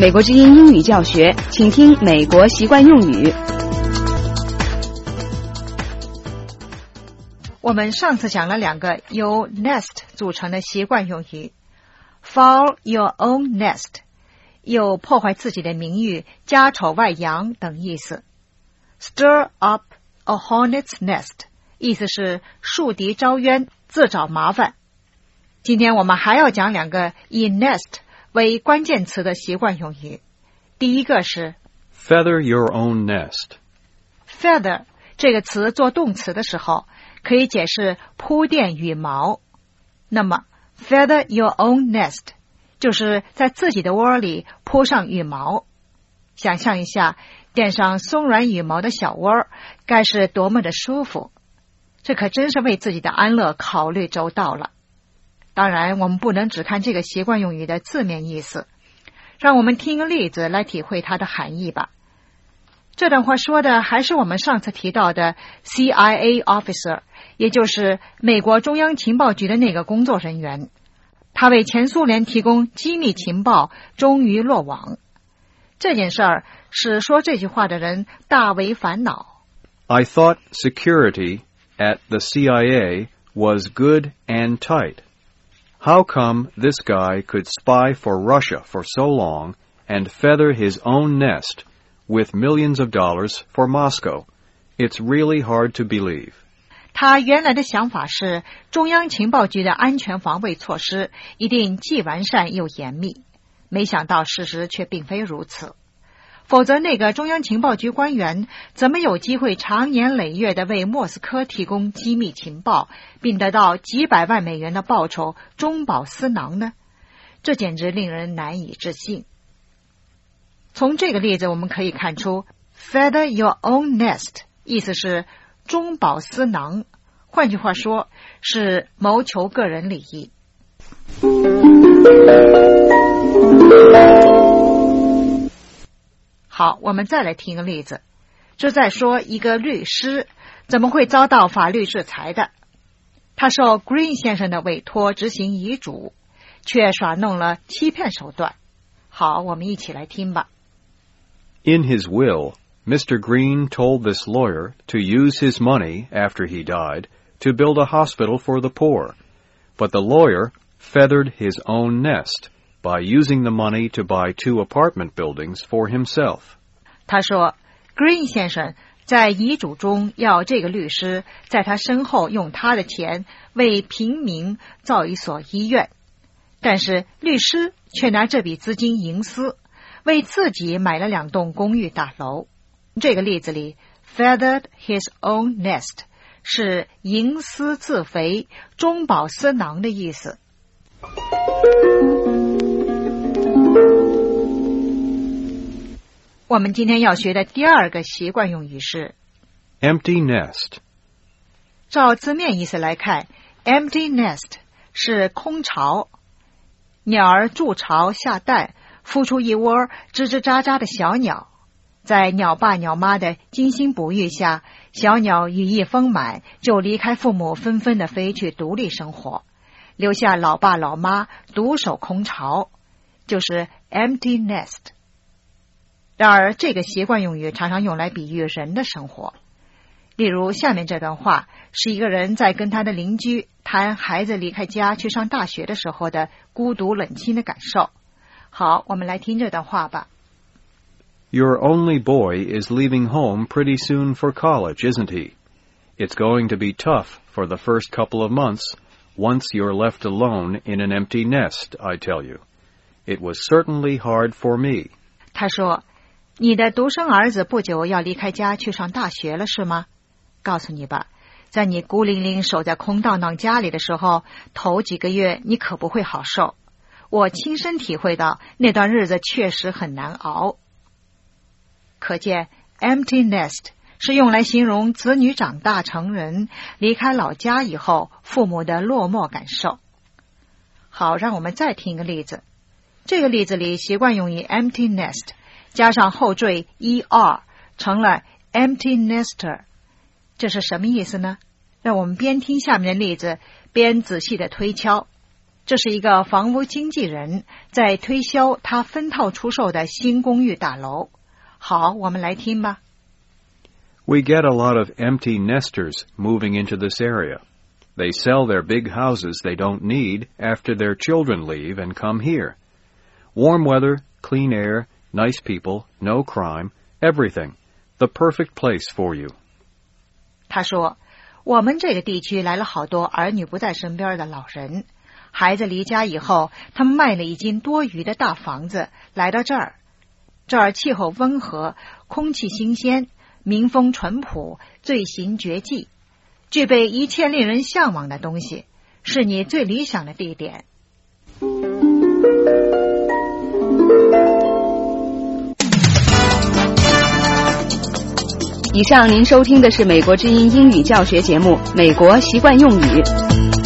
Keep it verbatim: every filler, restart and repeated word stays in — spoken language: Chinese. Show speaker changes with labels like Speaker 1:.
Speaker 1: 美国之音英语教学，请听美国习惯用语。
Speaker 2: 我们上次讲了两个由 nest 组成的习惯用语 ，foul your own nest 有破坏自己的名誉、家丑外扬等意思。Stir up a hornet's nest 意思是树敌招冤、自找麻烦。今天我们还要讲两个以 nest 为关键词的习惯用语。第一个是
Speaker 3: feather your own nest。
Speaker 2: feather 这个词做动词的时候可以解释铺垫羽毛，那么 feather your own nest 就是在自己的窝里铺上羽毛。想象一下垫上松软羽毛的小窝该是多么的舒服，这可真是为自己的安乐考虑周到了。当然我们不能只看这个习惯用语的字面意思，让我们听个例子来体会它的含义吧。这段话说的还是我们上次提到的 C I A officer， 也就是美国中央情报局的那个工作人员，他为前苏联提供机密情报终于落网。这件事儿使说这句话的人大为烦恼。
Speaker 3: I thought security at the C I A was good and tight.How come this guy could spy for Russia for so long and feather his own nest with millions of dollars for Moscow? It's really hard to believe.
Speaker 2: 他原来的想法是中央情报局的安全防卫措施一定既完善又严密，没想到事实却并非如此。否则那个中央情报局官员怎么有机会长年累月地为莫斯科提供机密情报，并得到几百万美元的报酬中饱私囊呢？这简直令人难以置信。从这个例子我们可以看出 feather your own nest 意思是中饱私囊，换句话说是谋求个人利益。好，我们再来听个例子。这在说一个律师怎么会遭到法律制裁的。他受 Green 先生的委托执行遗嘱，却耍弄了欺骗手段。好，我们一起来听吧。
Speaker 3: In his will, Mister Green told this lawyer to use his money after he died to build a hospital for the poor, but the lawyer feathered his own nest.By using the money to buy two apartment buildings for himself.
Speaker 2: 他说 Green 先生在遗嘱中要这个律师在他身后用他的钱为平民造一所医院，但是律师却拿这笔资金营私，为自己买了两栋公寓大楼。这个例子里 feathered his own nest 是营私自肥、中饱私囊的意思。我们今天要学的第二个习惯用语是
Speaker 3: empty nest。
Speaker 2: 照字面意思来看 empty nest 是空巢，鸟儿筑巢下蛋，孵出一窝吱吱喳喳的小鸟，在鸟爸鸟妈的精心哺育下，小鸟羽翼丰满，就离开父母纷纷地飞去独立生活，留下老爸老妈独守空巢，就是 empty nest。然而这个习惯用语常常用来比喻人的生活。例如下面这段话是一个人在跟他的邻居谈孩子离开家去上大学的时候的孤独冷清的感受。好，我们来听这段话吧。
Speaker 3: Your only boy is leaving home pretty soon for college, isn't he? It's going to be tough for the first couple of months once you're left alone in an empty nest, I tell you. It was certainly hard for me.
Speaker 2: 他说你的独生儿子不久要离开家去上大学了，是吗？告诉你吧，在你孤零零守在空荡荡家里的时候，头几个月你可不会好受。我亲身体会到那段日子确实很难熬。可见 empty nest 是用来形容子女长大成人，离开老家以后父母的落寞感受。好，让我们再听一个例子。这个例子里习惯用以 empty nest加上后缀 er 成了 empty nester， 这是什么意思呢？让我们边听下面的例子边仔细的推敲。 这是一个房屋经纪人在推销他分套出售的新公寓大楼。好，我们来听吧。
Speaker 3: We get a lot of empty nesters moving into this area. They sell their big houses they don't need after their children leave and come here. Warm weather, clean air, nice people, no crime, everything. The perfect place for you.
Speaker 2: 他说，我们这个地区来了好多儿女不在身边的老人，孩子离家以后，他们卖了已经多余的大房子，来到这儿。这儿气候温和，空气新鲜，民风淳朴，罪行绝迹，具备一切令人向往的东西，是你最理想的地点。
Speaker 1: 以上您收听的是美国之音英语教学节目《美国习惯用语》。